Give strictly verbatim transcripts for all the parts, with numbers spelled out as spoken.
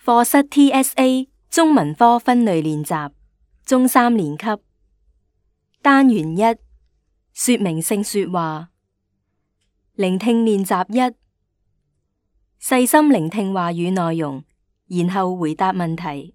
課室 T S A 中文科分類練習，中三年級，單元一，說明性說話。聆聽練習一，細心聆聽話語內容，然後回答問題。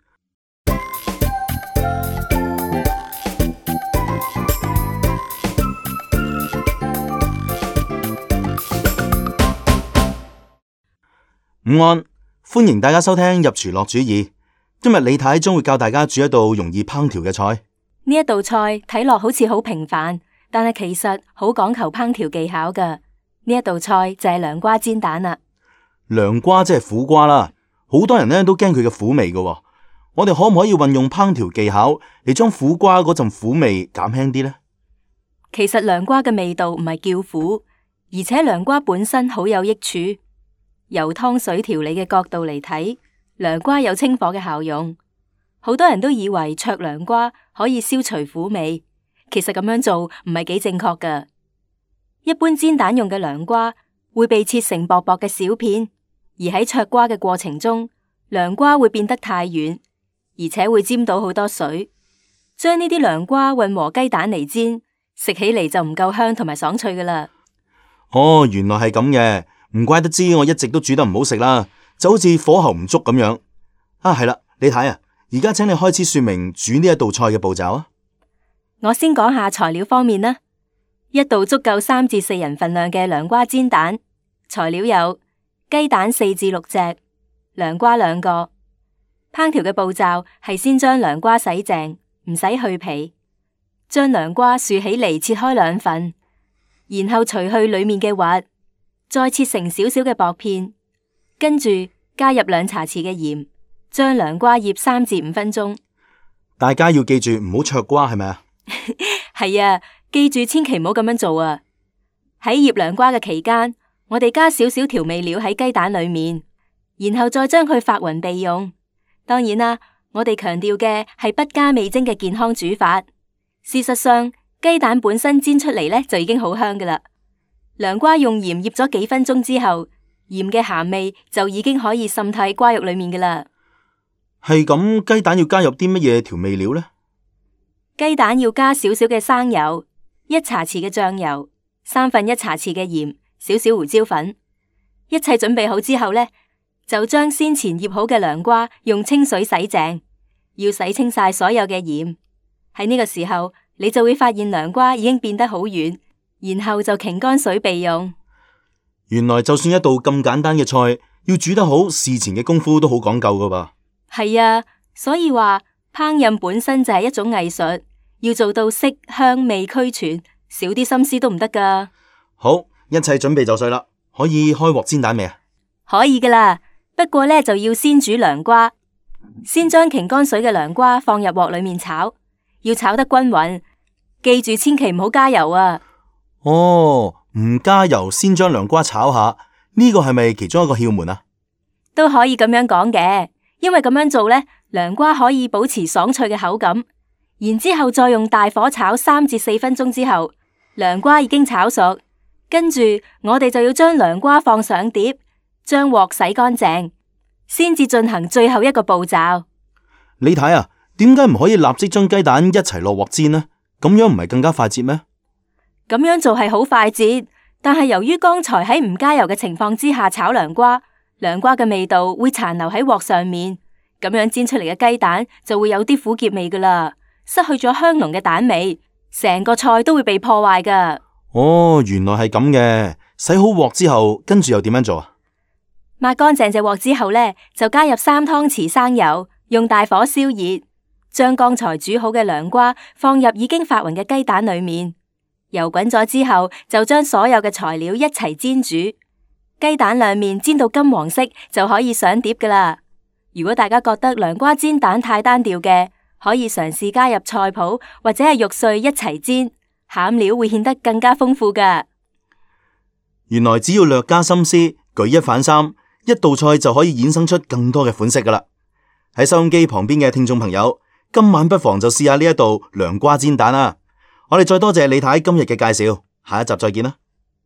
午安，歡迎大家收聽入廚樂主意。今日李太將會教大家煮一道容易烹調嘅菜。 呢一道菜睇落好似好平凡，但係其實好講求烹調技巧㗎。呢一道菜就係涼瓜煎蛋啦。 涼瓜即係苦瓜啦，好多人呢都驚佢嘅苦味㗎。我哋可唔可以運用烹調技巧嚟將苦瓜嗰陣苦味減輕啲呢？ 其實涼瓜嘅味道唔係叫苦，而且涼瓜本身好有益處。由湯水調理嘅角度嚟睇，涼瓜有清火嘅效用。好多人都以為灼涼瓜可以消除苦味，其實咁樣做唔係幾正確㗎。一般煎蛋用嘅涼瓜會被切成薄薄嘅小片，而喺灼瓜嘅過程中，涼瓜會變得太軟，而且會沾到好多水。將呢啲涼瓜混和雞蛋嚟煎，食起嚟就唔夠香同埋爽脆㗎喇。 哦，原來係咁嘅。唔怪得知我一直都煮得唔好食啦，就好似火候唔足咁樣。啊，係啦，李太啊，而家請你開始說明煮呢一道菜嘅步驟啊。 我先講下材料方面啦。一道足夠三至四人份量嘅涼瓜煎蛋，材料有雞蛋四至六隻，涼瓜兩個。烹調嘅步驟係先將涼瓜洗淨，唔使去皮，將涼瓜豎起嚟切開兩份，然後除去裏面嘅核。再切成少少嘅薄片，跟住加入兩茶匙嘅鹽，將涼瓜醃三至五分鐘。 大家要記住唔好灼瓜，係咪啊？ 係啊，記住千祈唔好咁樣做啊！喺醃涼瓜嘅期間，我哋加少少調味料喺雞蛋裏面，然後再將佢發勻備用。當然啦，我哋強調嘅係不加味精嘅健康煮法。事實上，雞蛋本身煎出嚟呢就已經好香噶啦。涼瓜用鹽醃咗幾分鐘之後，鹽嘅鹹味就已經可以滲透瓜肉裏面噶啦。 係咁，雞蛋要加入啲乜嘢調味料呢？ 雞蛋要加少少嘅生油，一茶匙嘅醬油，三分一茶匙嘅鹽，少少胡椒粉。一切準備好之後呢，就將先前醃好嘅涼瓜用清水洗淨，要洗清晒所有嘅鹽。喺呢個時候，你就會發現涼瓜已經變得好軟。然後就擎乾水備用。 原來就算一道咁簡單嘅菜，要煮得好，事前嘅功夫都好講究噶噃。 係啊，所以話烹飪本身就係一種藝術，要做到色香味俱全，少啲心思都唔得噶。 好，一切準備就緒啦，可以開鑊煎蛋未啊？ 可以噶啦，不過呢，就要先煮涼瓜，先將擎乾水嘅涼瓜放入鑊裏面炒，要炒得均勻，記住千祈唔好加油啊！ 哦，唔加油先將涼瓜炒下，呢個係咪其中一個竅門啊？ 都可以咁樣講嘅，因為咁樣做呢，涼瓜可以保持爽脆嘅口感。然之後再用大火炒三至四分鐘之後，涼瓜已經炒熟。跟住我哋就要將涼瓜放上碟，將鑊洗乾淨，先至進行最後一個步驟。 李太啊，點解唔可以立即將雞蛋一齊落鑊煎呢？咁樣唔係更加快捷咩？ 咁樣做係好快捷，但係由於剛才喺唔加油嘅情況之下炒涼瓜，涼瓜嘅味道會殘留喺鑊上面，咁樣煎出嚟嘅雞蛋就會有啲苦澀味噶啦，失去咗香濃嘅蛋味，成個菜都會被破壞噶。 哦，原來係咁嘅。洗好鑊之後，跟住又點樣做啊？ 抹乾淨隻鑊之後呢，就加入三湯匙生油，用大火燒熱，將剛才煮好嘅涼瓜放入已經發勻嘅雞蛋裏面。油滾咗之後，就將所有嘅材料一齊煎煮，雞蛋兩面煎到金黃色就可以上碟噶啦。如果大家覺得涼瓜煎蛋太單調嘅，可以嘗試加入菜脯或者係肉碎一齊煎，餡料會顯得更加豐富噶。 原來只要略加心思，舉一反三，一道菜就可以衍生出更多嘅款式噶啦。喺收音機旁邊嘅聽眾朋友，今晚不妨就試下呢一道涼瓜煎蛋啦。我哋再多謝李太今日嘅介紹，下一集再見啦。